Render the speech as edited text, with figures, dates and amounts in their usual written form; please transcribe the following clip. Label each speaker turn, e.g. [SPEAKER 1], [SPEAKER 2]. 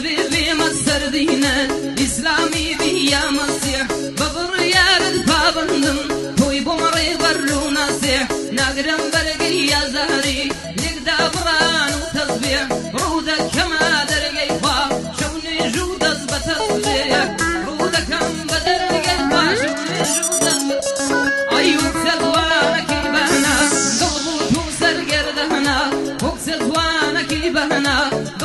[SPEAKER 1] حبيبي مصر دينا إسلامي بيا مسيح ببريار الفابندم توي بمري برو نصيح نقرم برقي يا زهري نقدا بران وتصبيح رودك كما درقي فا شوني جودز بتصبيح رودك كم بدرقي فا شوني جودز أيوك سلوانك بهنا قلبو توسر قردهنا وك سلوانك بهنا